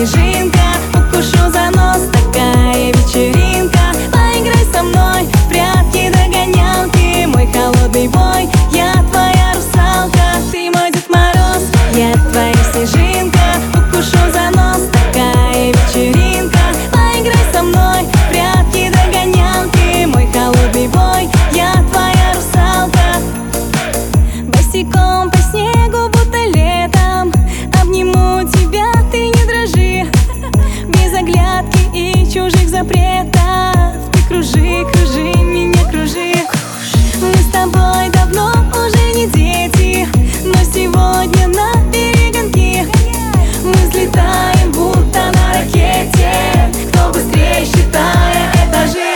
снежинка, укушу за нос, такая вечеринка. Поиграй со мной в прятки, догонялки, мой холодный бой, я твоя русалка. Ты мой Дед Мороз, я твоя снежинка, укушу за нос, такая вечеринка. Поиграй со мной в прятки, догонялки, мой холодный бой, я твоя русалка. Босиком по снегу, будто летом, обниму тебя, ты не дрожи. Без оглядки и чужих запретов, ты кружи, кружи, меня кружи. Мы с тобой давно уже не дети, но сегодня на перегонки мы взлетаем, будто на ракете. Кто быстрее, считая этажи.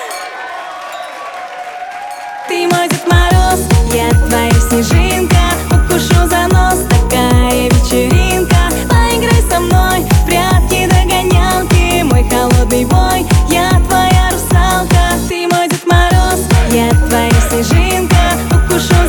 Ты мой Дед Мороз, я твоя снежинка, укушу за нос, такая вечеринка. Поиграй со мной в прятки, догонялки, мой холодный бой, я твоя русалка. Ты мой Дед Мороз, я твоя снежинка, укушу